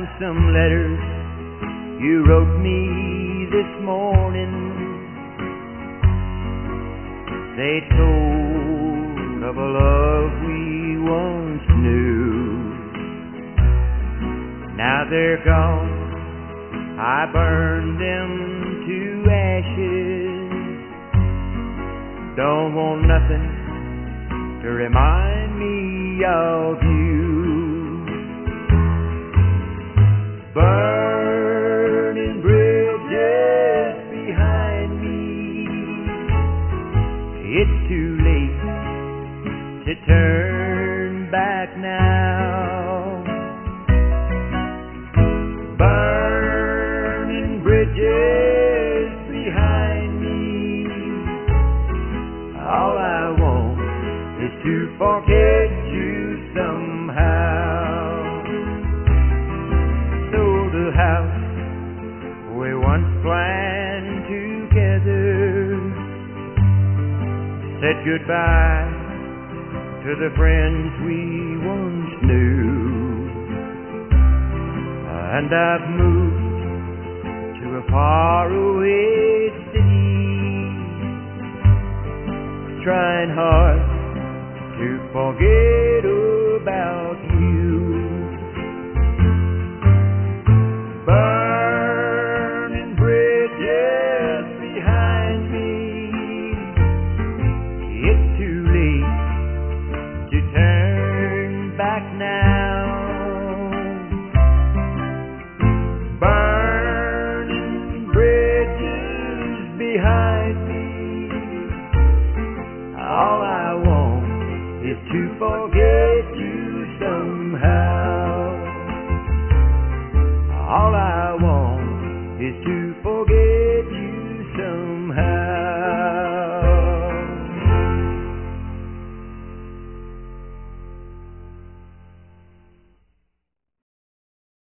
found some letters you wrote me this morning. They told of a love we once knew. Now they're gone, I burned them to ashes. Don't want nothing to remind me of you. Burning bridges behind me, it's too late to turn back now. Burning bridges behind me, all I want is to forget you somehow. Sold a house we once planned together, said goodbye to the friends we once knew, and I've moved to a faraway city, trying hard to forget about you. Burning bridges behind me, it's too late to turn back now. Burning bridges behind me, all I want is to forget you somehow. All I want is to forget